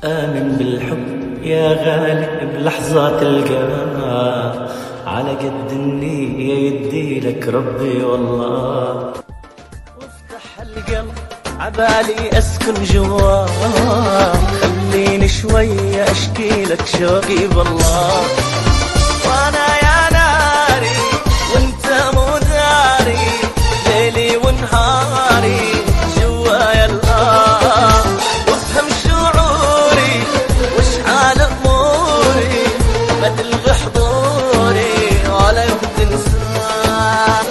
آمن بالحب يا غالي بلحظات القلق، على قد النية يديلك ربي والله. وافتح القلب عبالي أسكن جواه، خليني شوية أشكيلك شوقي بالله. وأنا يا ناري وانت مو داري، ليلي ونهاري جوايا الآه. وافهم شعوري واشحال أموري، ما تلغي حضوري ولا يوم تنساه.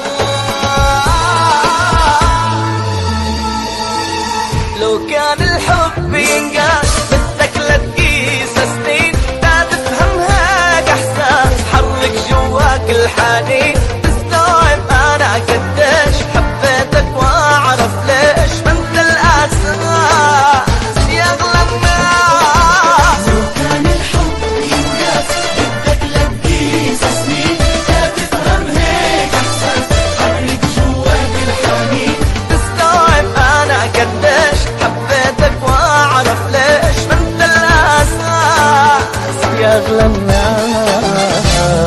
لو كان الحب ينقاس بدك لا تقيس سنين، لا تفهمها كإحساس حرك جواك الحنين. تستوعب أنا قديش حبيتك وأعرف ليش، ما أنت الأساس يا أغلى الناس. لو كان الحب ينقاس بدك لا تقيس سنين، لا تفهم هيك إحساس حرك جواك الحنين. تستوعب أنا قديش حبيتك وأعرف ليش، ما أنت الأساس يا أغلى الناس.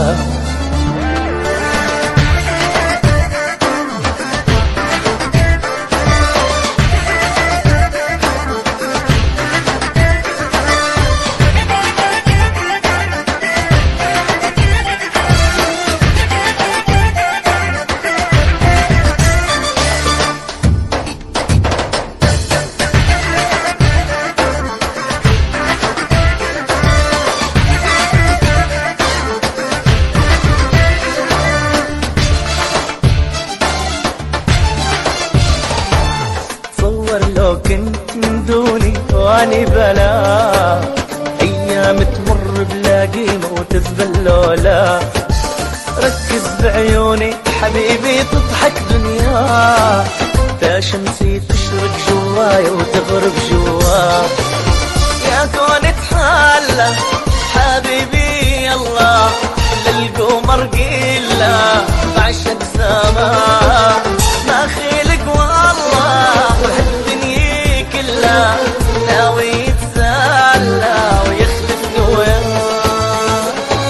لو كنت من دوني واني بلا، ايام تمر بلا قيمة وتذبل لولا. ركز بعيوني حبيبي تضحك دنيا، تا شمسي تشرق جواي وتغرب جوا. يا كون تحلى حبيبي يلا للقمر قيلة بعشق سما. ما خيلك والله وهالدنيا كلها ناوي يتسلى ويخلفني وياه.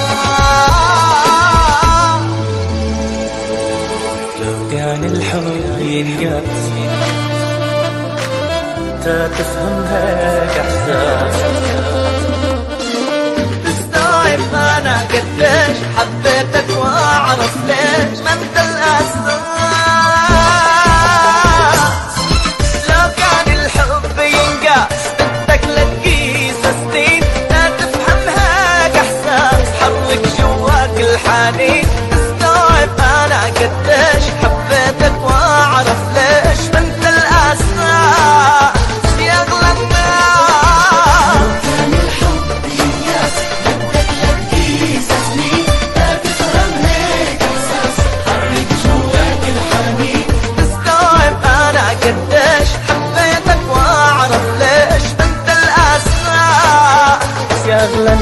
لو كان الحب ينقاس تا تفهم هيك إحساس. تستوعب أنا قديش حبيتك وأعرف ليش، ما أنت الأساس. لو كان الحب ينقاس بدك لا تقيس سنين، لا تفهم هيك إحساس حرك جواك الحنين. تستوعب أنا قديش حبيتك وأعرف ليش، ما أنت الأساس يا أغلى الناس. لو كان الحب ينقاس بدك لا تقيس سنين، لا تفهم هيك إحساس حرك جواك الحنين. تستوعب أنا قديش حبيتك وأعرف ليش، ما أنت الأساس يا أغلى